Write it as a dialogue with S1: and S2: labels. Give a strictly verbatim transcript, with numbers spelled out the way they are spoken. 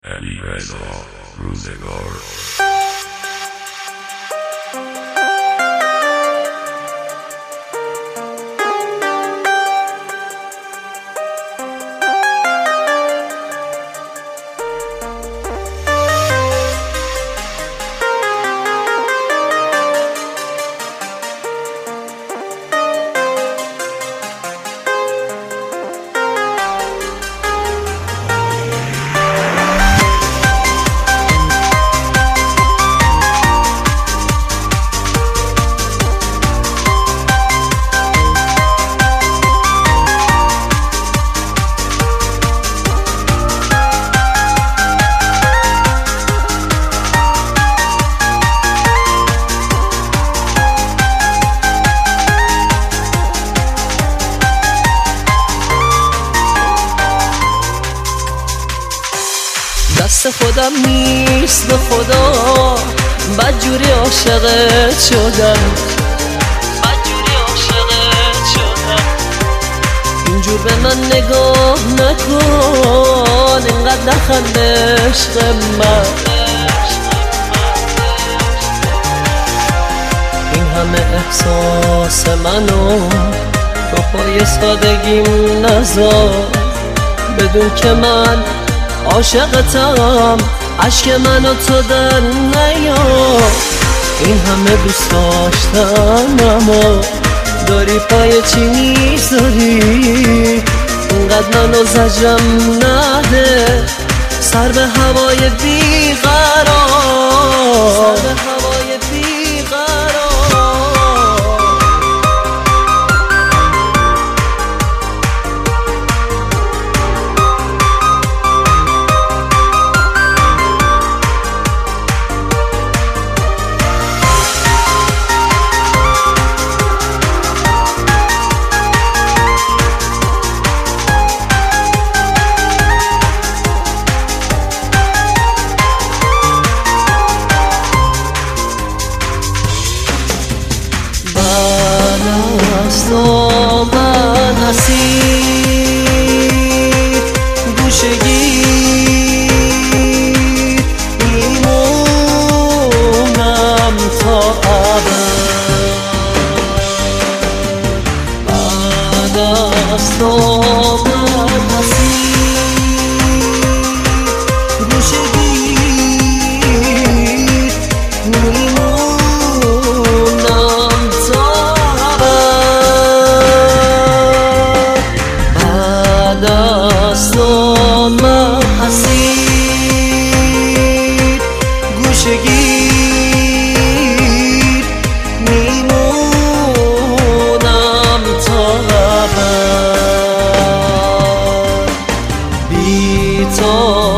S1: علی رضا روزگار.
S2: دست خودم نیست به خدا، بدجوری عاشقت شدم، بدجوری عاشقت شدم. اینجور به من نگاه نکن، اینقدر نخند عشق من. این همه احساس منو تو پای سادگیم نذار، بدون که من عاشقتم، عشق منو تو در نیار. این همه دوست داشتم اما داری پای چی میذاری؟ اینقدر منو زجرم نده، سر به هوای بیقرار، سر به هوای بیقرار. تو من اسیر گوشگیر میمونم تا ابد. بعد از تو من اسیر گوشگیر میمونم تا دست من اسیر گوشگیر میمونم تا ابد. بی تو